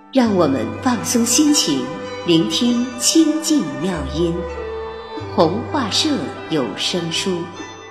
让我们放松心情，聆听清净妙音。弘化社有声书《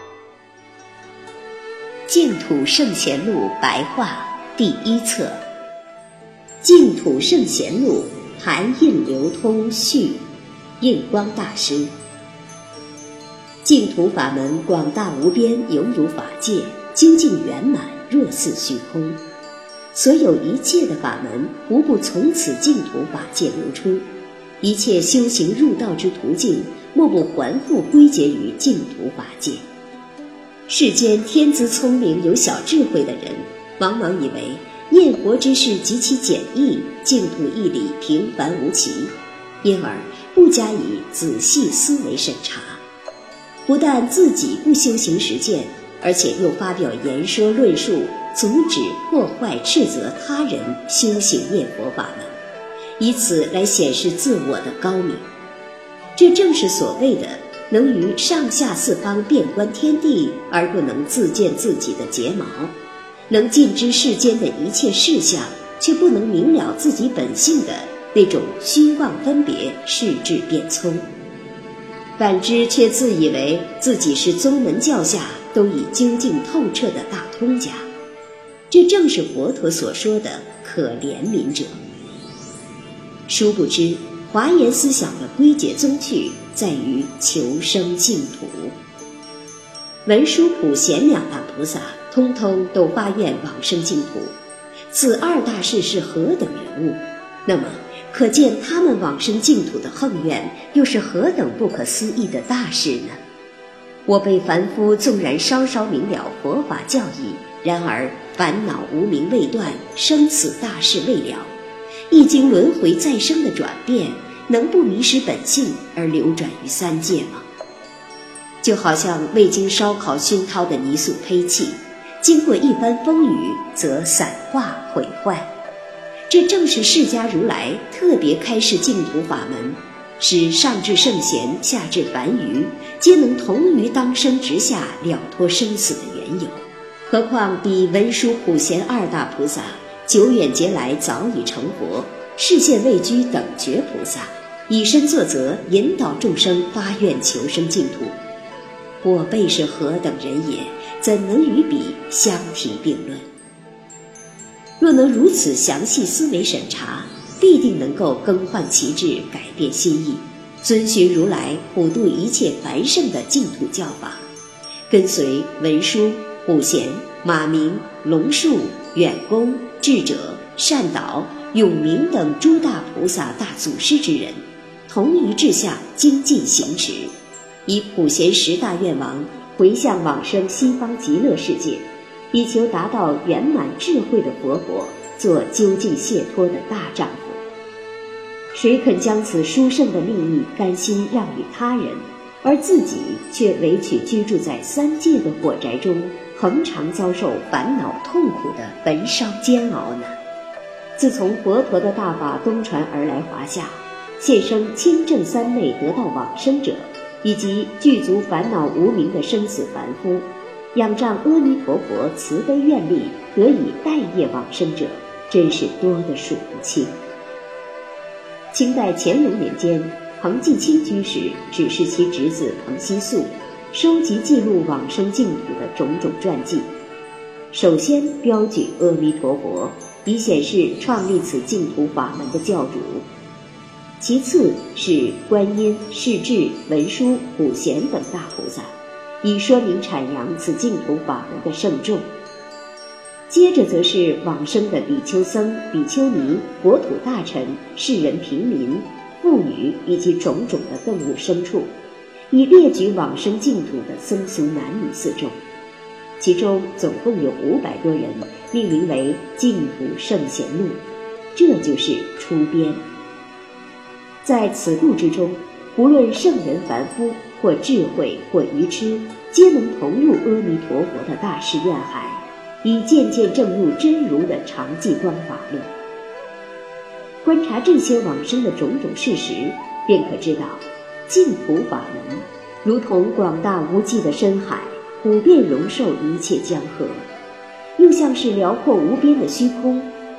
净土圣贤录白话》第一册，净土圣贤录含印流通序，印光大师。净土法门广大无边，犹如法界，究竟圆满，若似虚空。所有一切的法门，无不从此净土法界流出。一切修行入道之途径，莫不还复归结于净土法界。世间天资聪明有小智慧的人，往往以为念佛之事极其简易，净土义理平凡无奇，因而不加以仔细思维审查，不但自己不修行实践，而且又发表言说论述，阻止破坏斥责他人修行念佛法门，以此来显示自我的高明。这正是所谓的能于上下四方遍观天地，而不能自见自己的睫毛，能尽知世间的一切事项，却不能明了自己本性的那种虚妄分别，视智变聪。反之却自以为自己是宗门教下都已究竟透彻的大通家，这正是佛陀所说的可怜悯者。殊不知华严思想的归结宗趣在于求生净土。文殊普贤两大菩萨通通都发愿往生净土，此二大士是何等人物？那么可见他们往生净土的宏愿又是何等不可思议的大事呢？我辈凡夫纵然稍稍明了佛法教义，然而烦恼无明未断，生死大事未了，一经轮回再生的转变，能不迷失本性而流转于三界吗？就好像未经烧烤熏陶的泥塑胚器，经过一番风雨则散化毁坏。这正是释迦如来特别开示净土法门，使上至圣贤，下至凡愚，皆能同于当生直下，了脱生死的缘由。何况比文殊普贤二大菩萨久远劫来早已成佛，示现位居等觉菩萨，以身作则，引导众生发愿求生净土。我辈是何等人也，怎能与彼相提并论？若能如此详细思维审查，必定能够更换其志，改变心意，遵循如来普度一切凡圣的净土教法，跟随文殊、普贤、马明、龙树、远公、智者、善导、永明等诸大菩萨大祖师之人，同一志向，精进行持，以普贤十大愿王回向往生西方极乐世界，以求达到圆满智慧的佛果，做究竟解脱的大丈夫。谁肯将此殊胜的利益甘心让与他人，而自己却委曲居住在三界的火宅中，恒常遭受烦恼痛苦的焚烧煎熬呢？自从佛陀的大法东传而来华夏，现生清正三昧得道往生者，以及具足烦恼无明的生死凡夫，仰仗阿弥陀佛慈悲愿力得以代业往生者，真是多得数不清。清代乾隆年间，彭继清居士指示其侄子彭希素收集记录往生净土的种种传记，首先标举阿弥陀佛，以显示创立此净土法门的教主，其次是观音、世智、文殊、普贤等大菩萨，以说明阐扬此净土法门的圣重。接着则是往生的比丘僧、比丘尼、国土大臣、世人平民、妇女以及种种的动物牲畜，以列举往生净土的僧俗男女四众，其中总共有500多人，命名为《净土圣贤录》，这就是出编。在此录之中，无论圣人凡夫，或智慧或愚痴，皆能同入阿弥陀佛的大誓愿海，以渐渐证入真如的常寂光法论。观察这些往生的种种事实，便可知道净土法门如同广大无际的深海，普遍容受一切江河，又像是辽阔无边的虚空，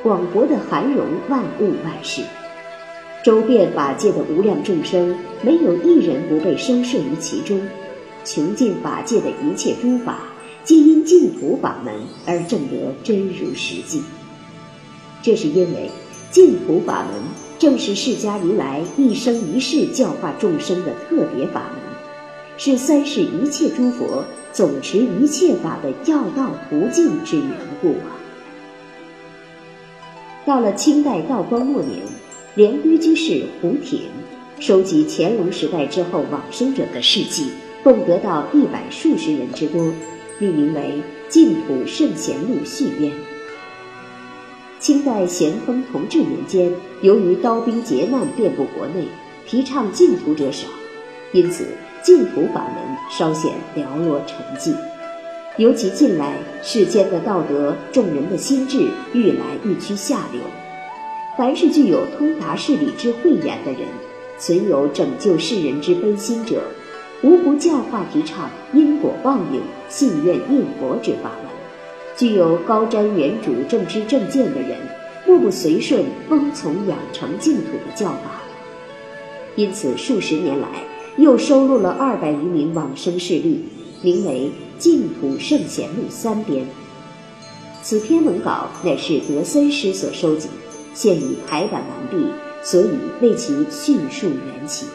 广博的涵容万物万事。周遍法界的无量众生，没有一人不被收摄于其中。穷尽法界的一切诸法，皆因净土法门而证得真如实际。这是因为净土法门正是释迦如来一生一世教化众生的特别法门，是三世一切诸佛总持一切法的要道途径之缘故啊。到了清代道光末年，莲规居士胡挺收集乾隆时代之后往生者的事迹，共得到100数十人之多，命名为《净土圣贤录续编》。清代咸丰同治年间，由于刀兵劫难遍布国内，提倡净土者少，因此净土法门稍显寥落沉寂。尤其近来世间的道德，众人的心智愈来愈趋下流。凡是具有通达事理之慧眼的人，存有拯救世人之悲心者，无不教化提倡因果报应、信愿念佛之法门。具有高瞻远瞩正知正见的人，莫不随顺奉从养成净土的教法。因此数十年来又收录了200余名往生事例，名为《净土圣贤录3编》。此篇文稿乃是德森师所收集，现已排版完毕，所以为其叙述缘起。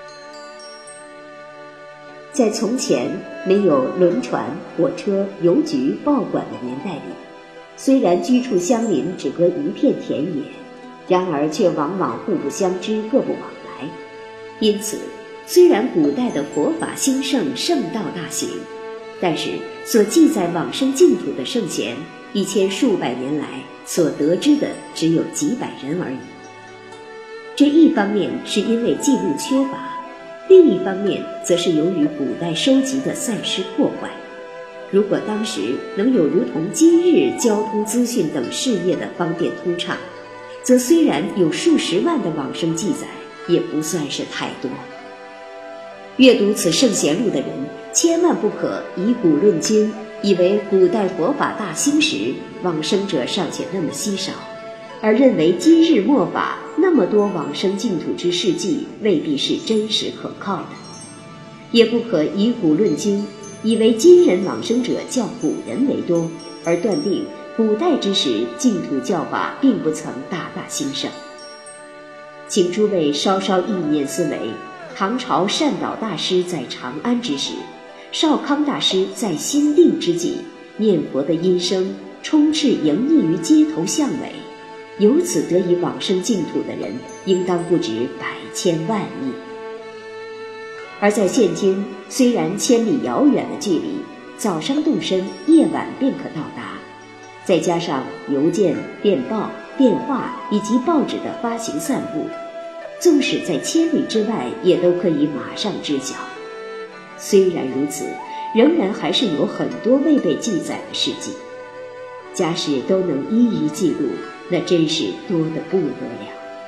在从前没有轮船、火车、邮局、报馆的年代里，虽然居处相邻，只隔一片田野，然而却往往互不相知，各不往来。因此，虽然古代的佛法兴盛，圣道大行，但是所记载往生净土的圣贤，1000数百年来所得知的只有几百人而已。这一方面是因为记录缺乏，另一方面则是由于古代收集的散失破坏。如果当时能有如同今日交通资讯等事业的方便通畅，则虽然有数十万的往生记载，也不算是太多。阅读此圣贤录的人，千万不可以古论今，以为古代佛法大兴时，往生者尚且那么稀少，而认为今日末法那么多往生净土之事迹未必是真实可靠的。也不可以古论今，以为今人往生者较古人为多，而断定古代之时净土教法并不曾大大兴盛。请诸位稍稍意念思维，唐朝善导大师在长安之时，少康大师在心定之际，念佛的音声充斥盈溢于街头巷尾，由此得以往生净土的人，应当不止百千万亿。而在现今，虽然千里遥远的距离，早上动身，夜晚便可到达，再加上邮件、电报、电话以及报纸的发行散布，纵使在千里之外，也都可以马上知晓。虽然如此，仍然还是有很多未被记载的事迹。假使都能一一记录，那真是多得不得了。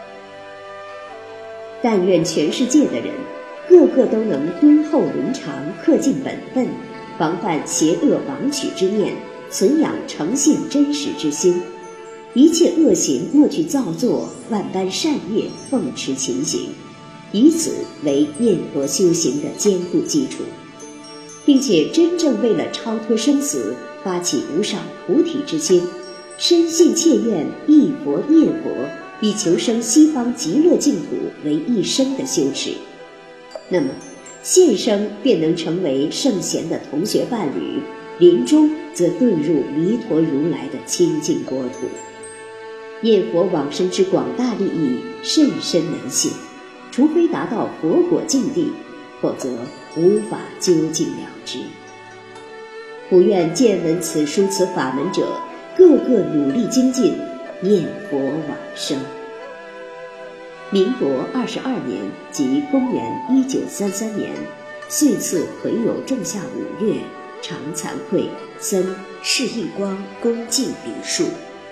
但愿全世界的人，个个都能敦厚伦常，恪尽本分，防范邪恶枉取之念，存养诚信真实之心，一切恶行莫去造作，万般善业奉持勤行，以此为念佛修行的坚固基础，并且真正为了超脱生死，发起无上菩提之心，深信切愿忆佛念佛，以求生西方极乐净土为一生的修持，那么现生便能成为圣贤的同学伴侣，临终则遁入弥陀如来的清净国土。念佛往生之广大利益甚深难信，除非达到佛果境地，否则无法究竟了之。不愿见闻此书此法门者，个个努力精进，念佛往生。民国22年，即公元1933年，岁次癸酉仲夏5月，常惭愧，僧释印光恭敬礼数。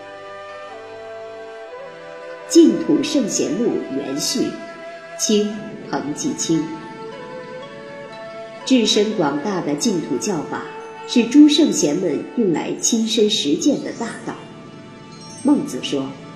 净土圣贤录原序，清彭继清。至深广大的净土教法，是诸圣贤们用来亲身实践的大道。孟子说，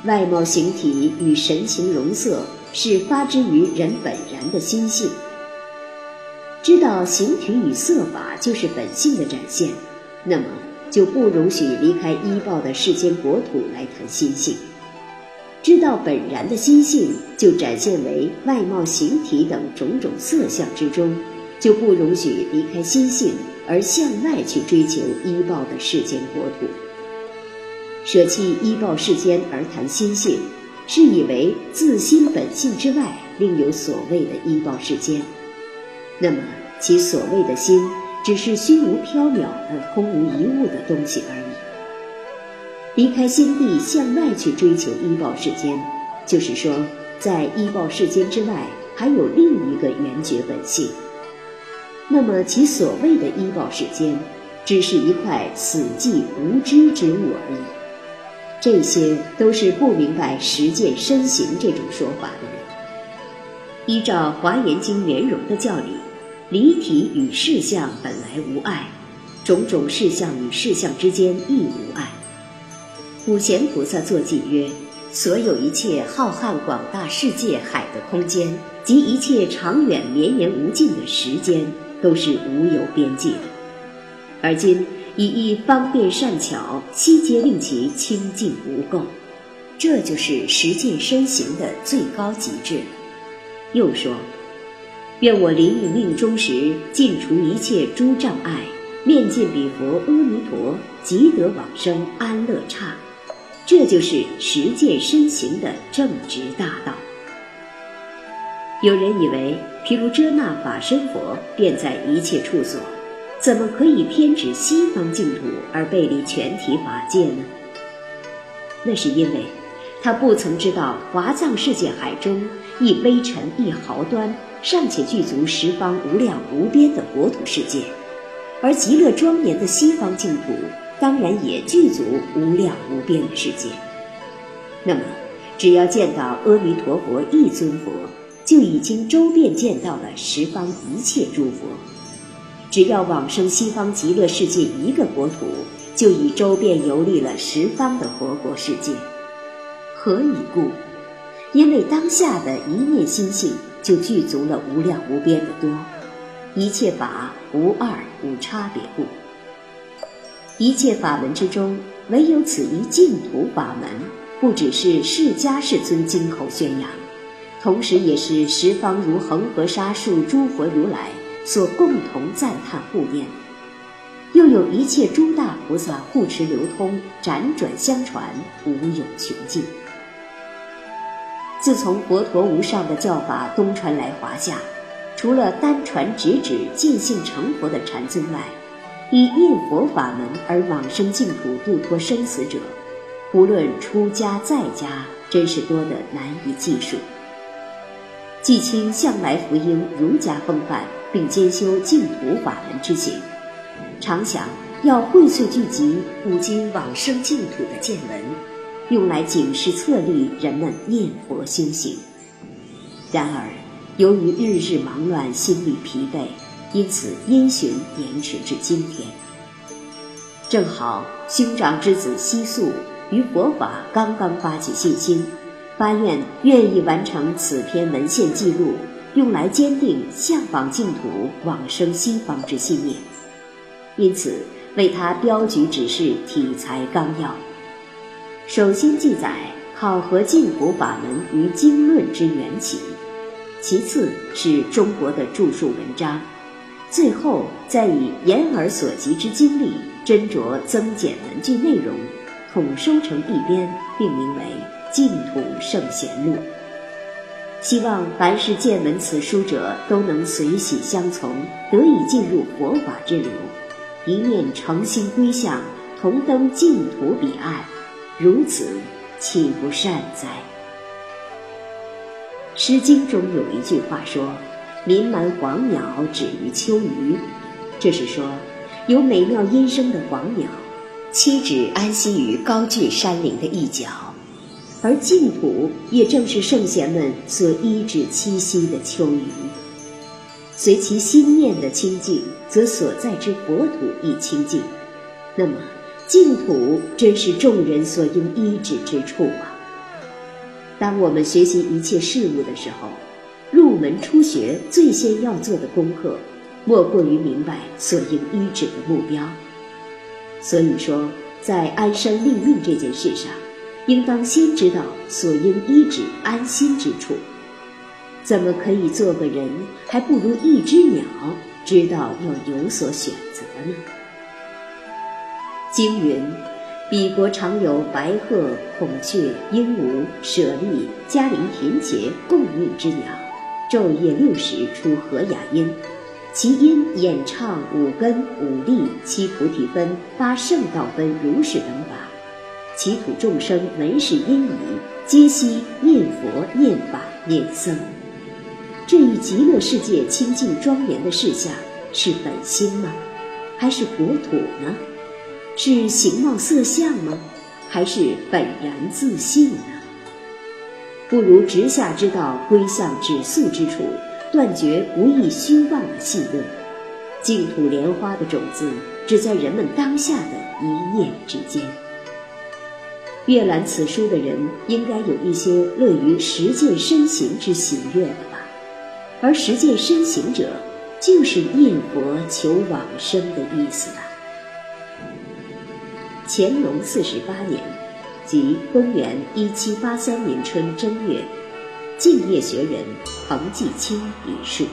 外貌形体与神形容色是发之于人本然的心性。知道形体与色法就是本性的展现，那么就不容许离开依报的世间国土来谈心性。知道本然的心性，就展现为外貌形体等种种色相之中，就不容许离开心性而向外去追求依报的世间国土。舍弃依报世间而谈心性，是以为自心本性之外另有所谓的依报世间。那么其所谓的心，只是虚无缥缈的空无一物的东西而已。离开心地向外去追求依报世间，就是说在依报世间之外还有另一个圆觉本性。那么其所谓的依报世间，只是一块死寂无知之物而已。这些都是不明白实践身行这种说法的人。依照华严经圆融的教理，离体与事相本来无碍，种种事相与事相之间亦无碍。普贤菩萨作记曰：所有一切浩瀚广大世界海的空间，及一切长远绵延无尽的时间，都是无有边际的。而今以一方便善巧，悉皆令其清净无垢，这就是实践身行的最高极致了。又说：愿我临于命终时，尽除一切诸障碍，面见彼佛阿弥陀，即得往生安乐刹。这就是实践身行的正直大道。有人以为毗卢遮那法身佛便在一切处所，怎么可以偏指西方净土而背离全体法界呢？那是因为他不曾知道华藏世界海中一微尘一毫端尚且具足十方无量无边的国土世界，而极乐庄严的西方净土当然也具足无量无边的世界。那么只要见到阿弥陀佛一尊佛，就已经周遍见到了十方一切诸佛。只要往生西方极乐世界一个国土，就已周遍游历了十方的佛国世界。何以故？因为当下的一念心性就具足了无量无边的多，一切法无二无差别故。一切法门之中，唯有此一净土法门，不只是释迦世尊经口宣扬，同时也是十方如恒河沙数诸佛如来所共同赞叹护念，又有一切诸大菩萨护持流通，辗转相传，无有穷尽。自从佛陀无上的教法东传来华夏，除了单传直指见性成佛的禅宗外，以念佛法门而往生净土度脱生死者，无论出家在家，真是多得难以计数。既清向来福音儒家风范，并兼修净土法门之行，常想要荟萃聚集古今往生净土的见闻，用来警示策励人们念佛修行。然而由于日日忙乱，心力疲惫，因此因循延迟至今天。正好兄长之子悉素于佛法刚刚发起信心，发愿愿意完成此篇文献记录，用来坚定向往净土往生西方之信念，因此为他标举指示题材纲要。首先记载考核净土法门于经论之缘起，其次是中国的著述文章，最后再以言而所及之经历斟酌增减文句内容，统收成一编，并名为《净土圣贤录》。希望凡是见闻此书者都能随喜相从，得以进入佛法之流，一念诚心归向，同登净土彼岸，如此岂不善哉？诗经中有一句话说：民蛮黄鸟止于秋隅，这是说有美妙音声的黄鸟栖止安息于高峻山岭的一角，而净土也正是圣贤们所依止栖息的秋隅。随其心念的清净，则所在之佛土亦清净。那么净土真是众人所应依止之处啊！ 当我们学习一切事物的时候，入门初学最先要做的功课，莫过于明白所应依止的目标。所以说，在安身立命这件事上，应当先知道所应依止安心之处。怎么可以做个人，还不如一只鸟，知道要有所选择呢？经云：彼国常有白鹤、孔雀、鹦鹉、舍利、嘉陵田茄共命之鸟，昼夜60出和雅音，其因演唱五根、五力、七菩提分、八圣道分如是等法，其土众生闻是因已，皆悉念佛、念法、念僧。这一极乐世界清净庄严的事项，是本心吗？还是国土呢？是形貌色相吗？还是本然自性呢？不如直下之道，归向止宿之处，断绝无益虚妄的戏论。净土莲花的种子，只在人们当下的一念之间。阅览此书的人，应该有一些乐于实践身行之喜悦的吧？而实践身行者，就是念佛求往生的意思了。乾隆48年，即公元1783年春正月，净业学人彭继清笔述。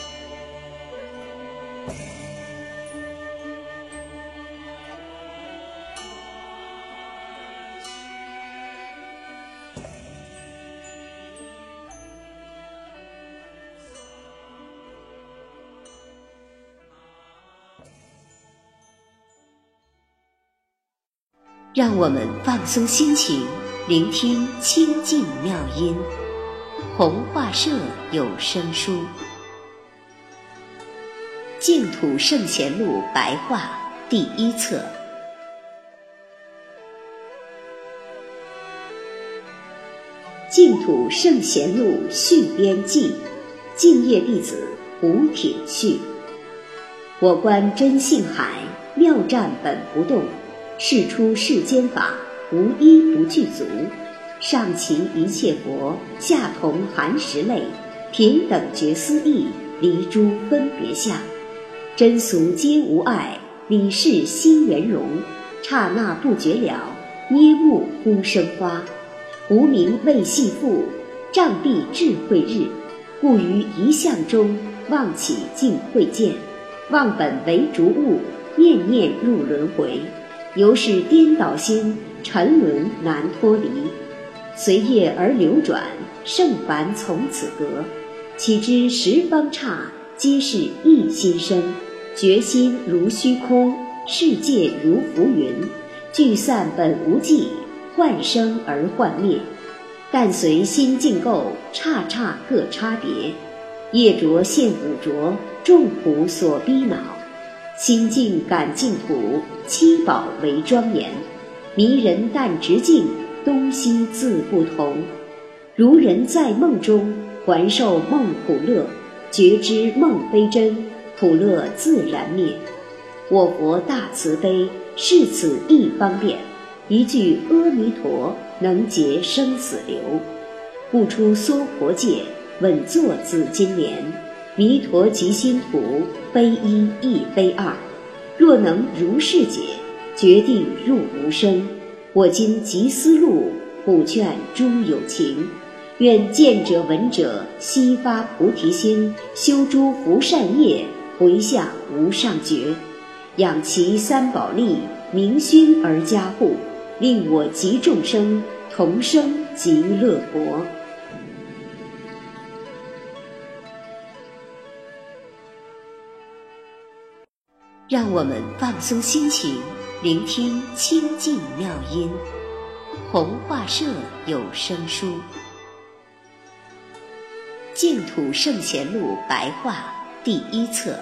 让我们放松心情，聆听清净妙音。弘化社有声书《净土圣贤录白话》第1册。净土圣贤录续编记，净业弟子胡挺序。我观真性海，妙湛本不动，世出世间法，无一不具足。上齐一切佛，下同含十类，平等觉思义，离诸分别相。真俗皆无碍，理事心圆融。刹那不觉了，捏目忽生花。无名为系缚，障蔽智慧日。故于一相中，妄起尽慧见。忘本为逐物，念念入轮回。由是颠倒心，沉沦难脱离。随业而流转，圣凡从此隔。岂知十方刹，皆是一心身。觉心如虚空，世界如浮云。聚散本无际，幻生而幻灭。但随心境构，刹刹各差别。业着现五浊，众苦所逼恼。心境感净土，七宝为庄严。迷人但直径，东西自不同。如人在梦中，还受梦苦乐。觉知梦非真，苦乐自然灭。我佛大慈悲，是此一方便。一句阿弥陀，能解生死流。不出娑婆界，稳坐紫金莲。弥陀即心土，非一亦非二。若能如是解，决定入无生。我今集思路，普劝诸有情。愿见者闻者，悉发菩提心，修诸福善业，回向无上觉。养其三宝力，明熏而加护，令我及众生同生极乐国。让我们放松心情，聆听清净妙音。弘化社有声书《净土圣贤录白话》第1册。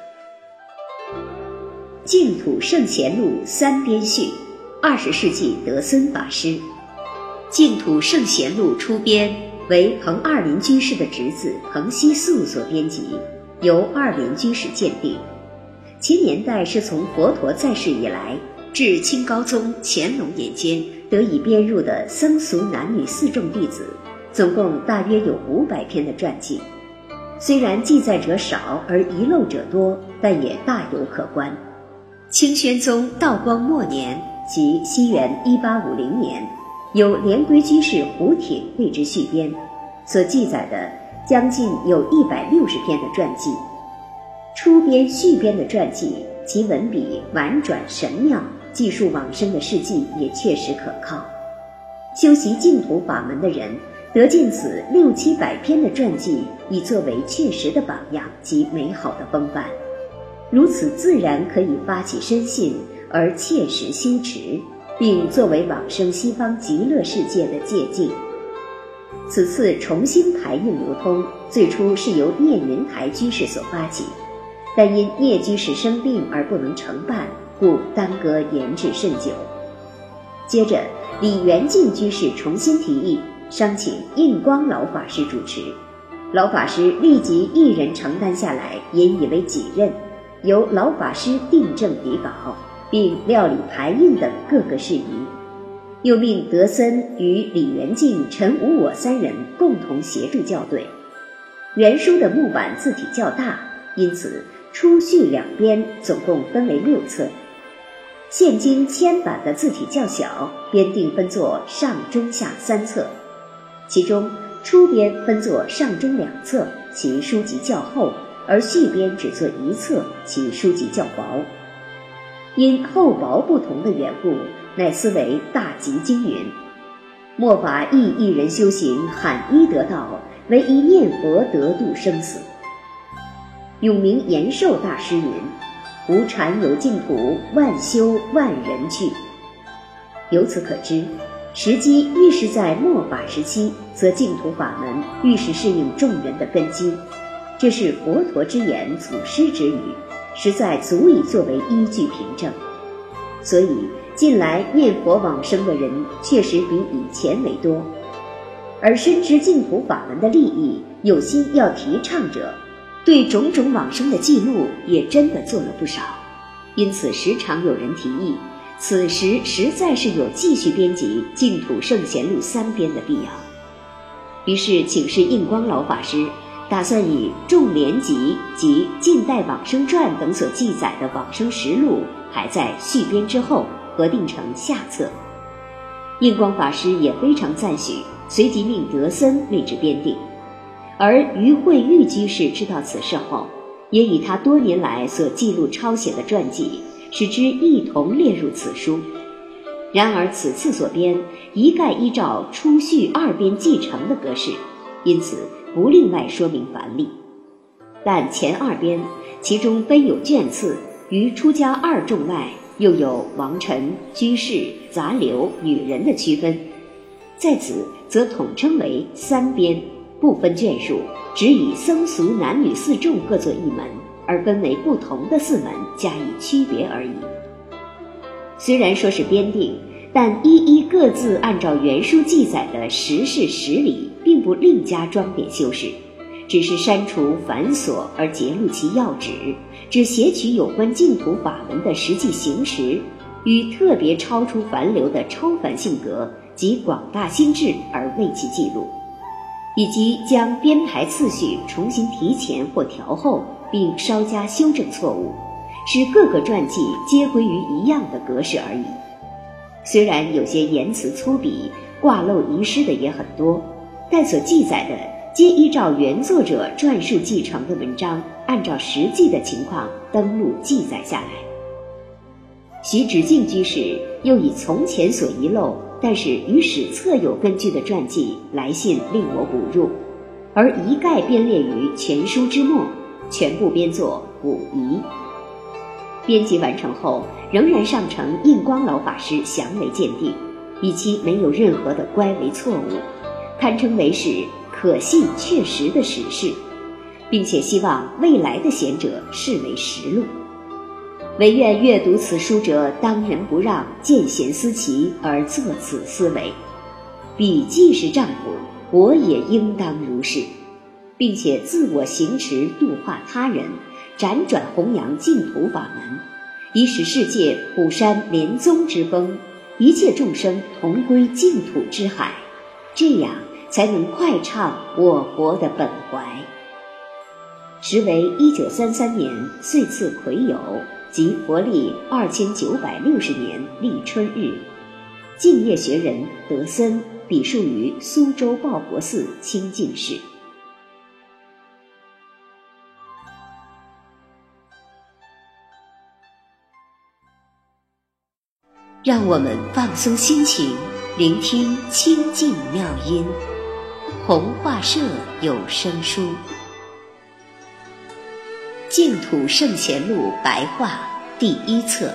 净土圣贤录3编序，20世纪德森法师。净土圣贤录出编为彭二林居士的侄子彭希素所编辑，由二林居士鉴定。其年代是从佛陀在世以来至清高宗乾隆年间得以编入的僧俗男女4众弟子， 总共大约有500篇的传记。虽然记载者少而遗漏者多，但也大有可观。清宣宗道光末年，即西元1850年，由莲归居士胡挺为之续编，所记载的将近有160篇的传记。初编续编的传记，其文笔婉转神妙，记述往生的事迹也确实可靠。修习净土法门的人得见此600-700篇的传记，以作为确实的榜样及美好的风范，如此自然可以发起深信而切实修持，并作为往生西方极乐世界的借鉴。此次重新排印流通，最初是由聂云台居士所发起，但因聂居士生病而不能承办，故耽搁延至甚久。接着李元敬居士重新提议，商请印光老法师主持，老法师立即一人承担下来，引以为己任，由老法师订正底稿，并料理排印等各个事宜，又命德森与李元敬、陈无我3人共同协助校对。原书的木板字体较大，因此初续两编总共分为6册。现今铅版的字体较小，编定分作上中下3册，其中初编分作上中2册，其书籍较厚，而续编只做1册，其书籍较薄。因厚薄不同的缘故，乃思为大集经云：末法亦一人修行，罕一得道，唯一念佛得度生死。永明延寿大师云：无禅有净土，万修万人去。由此可知，时机愈是在末法时期，则净土法门愈是适应众人的根基。这是佛陀之言，祖师之语，实在足以作为依据凭证。所以近来念佛往生的人确实比以前为多，而深知净土法门的利益，有心要提倡者，对种种往生的记录也真的做了不少。因此时常有人提议，此时实在是有继续编辑《净土圣贤录》3编的必要。于是请示印光老法师，打算以《众莲集》及《近代往生传》等所记载的往生实录排在续编之后，合订成下册。印光法师也非常赞许，随即命德森为之编订。而于慧玉居士知道此事后，也以他多年来所记录抄写的传记，使之一同列入此书。然而此次所编一概依照初续2编继承的格式，因此不另外说明繁例。但前2编其中分有卷次，于出家2众外，又有王臣、居士、杂流、女人的区分，在此则统称为3编，不分卷数，只以僧俗男女4众各作一门，而分为不同的4门加以区别而已。虽然说是编订，但一一各自按照原书记载的实事实理，并不另加装点修饰，只是删除繁琐而节录其要旨，只写取有关净土法门的实际行持与特别超出凡流的超凡性格及广大心智而为其记录，以及将编排次序重新提前或调后，并稍加修正错误，使各个传记皆归于一样的格式而已。虽然有些言辞粗鄙、挂漏遗失的也很多，但所记载的皆依照原作者撰述继承的文章，按照实际的情况登录记载下来。徐直敬居士又以从前所遗漏，但是与史册有根据的传记来信令我补入，而一概编列于全书之末，全部编作补遗。编辑完成后，仍然上呈印光老法师详为鉴定，以其没有任何的乖违错误，堪称为是可信确实的史事，并且希望未来的贤者视为实录。唯愿阅读此书者，当仁不让，见贤思齐，而作此思维。彼既是丈夫，我也应当如是，并且自我行持度化他人，辗转弘扬净土法门，以使世界普山莲宗之风，一切众生同归净土之海。这样才能快畅我国的本怀。时为1933年岁次癸酉，即国历2960年立春日，敬业学人德森笔述于苏州报国寺清净室。让我们放松心情，聆听清净妙音。弘化社有声书《净土圣贤录白话》第1册。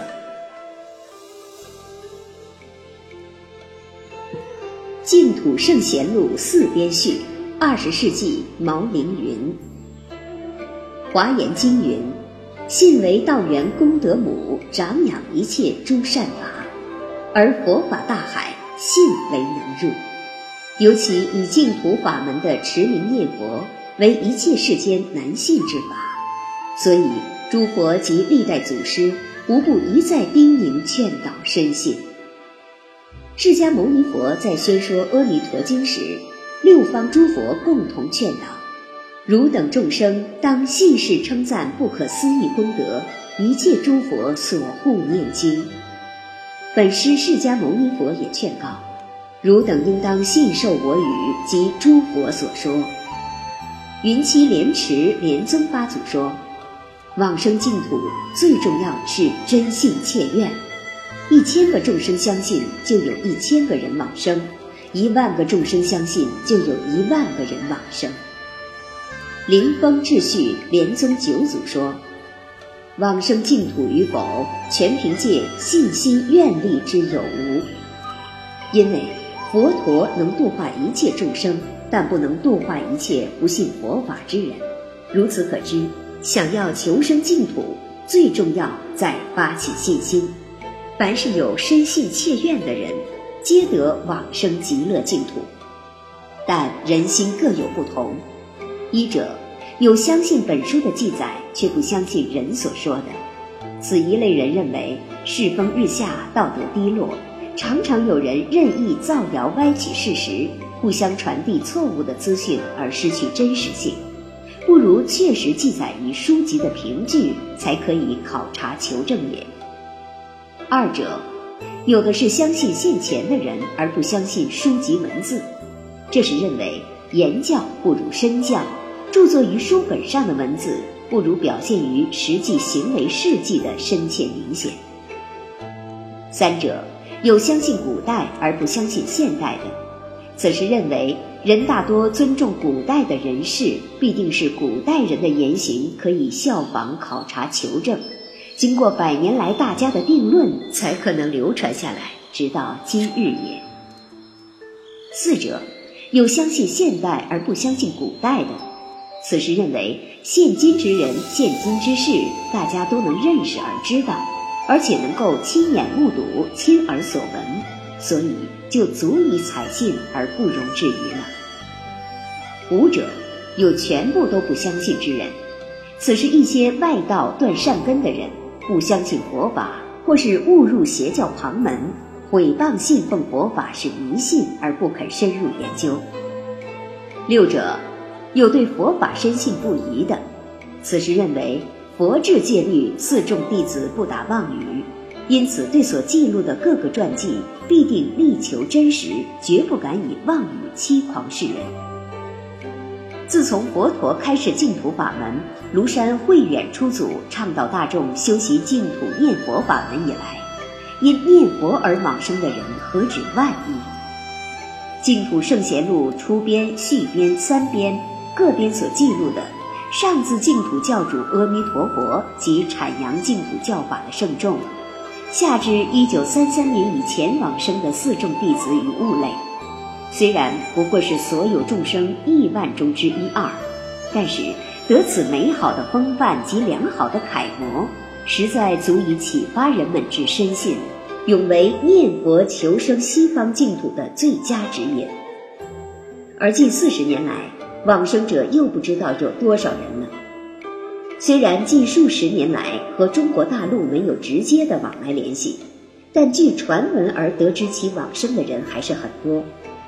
净土圣贤录4编序，20世纪毛凌云。华严经云：信为道源功德母，长养一切诸善法。而佛法大海，信为能入。尤其以净土法门的持名念佛为一切世间难信之法，所以诸佛及历代祖师无不一再叮咛劝导深信。释迦牟尼佛在宣说阿弥陀经时，六方诸佛共同劝导：汝等众生当信誓称赞不可思议功德，一切诸佛所护念经。本师释迦牟尼佛也劝告：汝等应当信受我语及诸佛所说。云栖莲池莲宗八祖说，往生净土最重要是真信切愿，1000个众生相信就有1000个人往生，10000个众生相信就有10000个人往生。灵峰秩序莲宗9祖说，往生净土与否，全凭借信心愿力之有无。因为佛陀能度化一切众生，但不能度化一切不信佛法之人。如此可知，想要求生净土，最重要在发起信心。凡是有深信切愿的人，皆得往生极乐净土。但人心各有不同，一者有相信本书的记载，却不相信人所说的。此一类人认为世风日下，道德低落，常常有人任意造谣歪曲事实，互相传递错误的资讯而失去真实性，不如确实记载于书籍的凭据，才可以考察求证也。二者，有的是相信现前的人，而不相信书籍文字，这是认为言教不如身教，著作于书本上的文字不如表现于实际行为事迹的深切明显。三者，有相信古代而不相信现代的，此时认为人大多尊重古代的人士，必定是古代人的言行可以效仿考察求证，经过100年来大家的定论，才可能流传下来，直到今日也。四者，有相信现代而不相信古代的，此时认为现今之人现今之事大家都能认识而知道，而且能够亲眼目睹亲耳所闻，所以就足以采信而不容置疑了。五者，有全部都不相信之人，此是一些外道断善根的人，不相信佛法，或是误入邪教旁门，毁谤信奉佛法是迷信而不肯深入研究。六者，有对佛法深信不疑的，此时认为佛制戒律4众弟子不打妄语，因此对所记录的各个传记必定力求真实，绝不敢以妄语欺诳世人。自从佛陀开示净土法门，庐山慧远出祖倡导大众修习净土念佛法门以来，因念佛而往生的人何止万亿。净土圣贤录初编、续编3编，各编所记录的，上自净土教主阿弥陀佛及阐扬净土教法的圣众，下至1933年以前往生的4众弟子与物类，虽然不过是所有众生亿万中之1、2，但是得此美好的风范及良好的楷模，实在足以启发人们之深信，永为念佛求生西方净土的最佳指引。而近40年来，往生者又不知道有多少人了。虽然近数十年来和中国大陆没有直接的往来联系，但据传闻而得知其往生的人还是很多。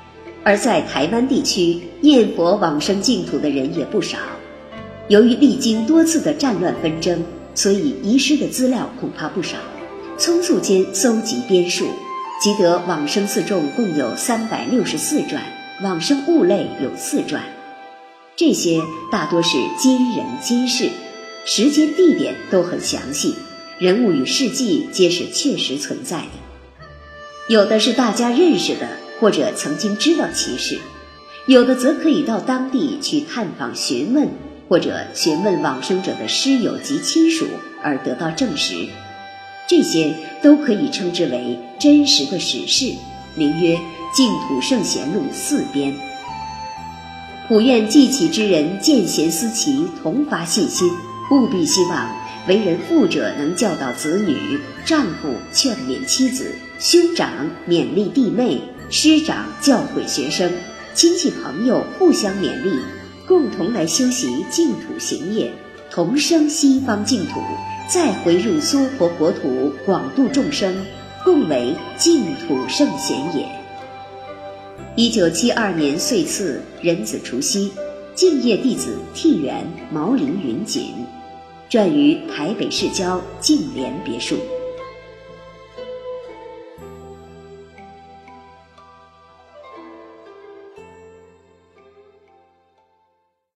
而在台湾地区，念佛往生净土的人也不少。由于历经多次的战乱纷争，所以遗失的资料恐怕不少。匆促间搜集编数，即得往生四众共有364传，往生物类有4传。这些大多是今人今事，时间地点都很详细，人物与事迹皆是确实存在的。有的是大家认识的，或者曾经知道其事，有的则可以到当地去探访询问，或者询问往生者的师友及亲属而得到证实。这些都可以称之为真实的史事，名曰《净土圣贤录4编》。普愿记起之人见贤思齐，同发信心，务必希望为人父者能教导子女，丈夫劝勉妻子，兄长勉励弟妹，师长教诲学生，亲戚朋友互相勉励，共同来修习净土行业，同生西方净土，再回入娑婆国土，广度众生，共为净土圣贤也。1972年岁次壬子除夕，敬业弟子替元毛林云锦，撰于台北市郊净莲别墅。